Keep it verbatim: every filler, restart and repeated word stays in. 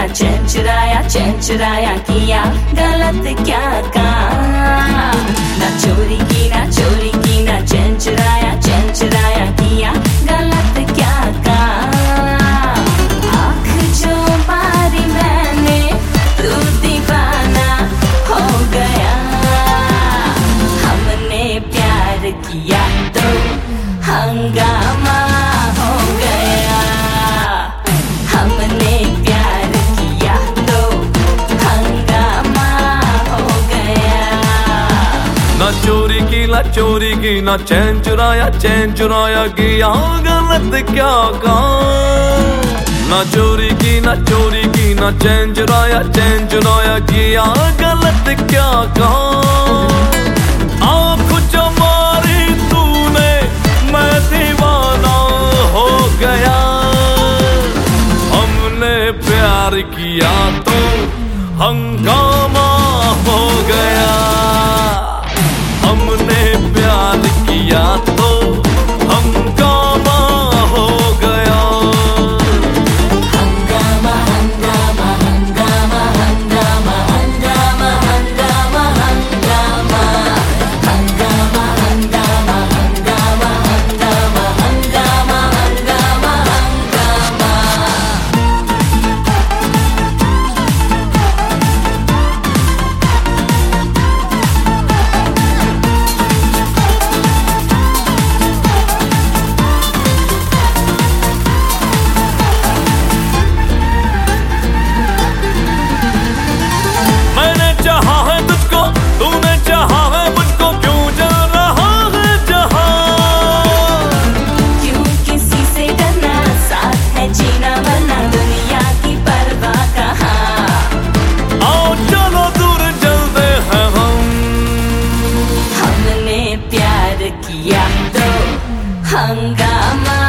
चुराया चैन चुराया चैन चुराया किया गलत क्या काम। ना चोरी की ना चोरी की ना चैन चुराया चैन चुराया किया गलत क्या काम। आँख जो मारी मैंने तू दीवाना हो गया। हमने प्यार किया तो हंगामा हो गया। हमने प्यार किया तो हंगामा हो गया। ना चोरी की ना चोरी की ना चैन चुराया चैन चुराया किया गलत क्या काम। ना चोरी की ना चोरी की ना चैन चुराया चैन चुराया किया गलत क्या काम। आँख जो मारी तूने मैं दीवाना हो गया। हमने प्यार किया तो हंगामा हो गया। हमने प्यार किया तो हंगामा हो गया। हंगामा हंगामा हंगामा हंगामा हंगामा हंगामा हंगामा हंगामा हंगामा हंगामा हंगामा हंगामा हंगामा हंगामा। मैंने चाहा है तुझको तूने चाहा है मुझको क्यों जल रहा है जहां। क्यों किसी से डरना साथ है जीना वरना दुनिया की परवाह कहाँ। आओ चलो दूर चलते हैं हम। हमने प्यार किया तो हंगामा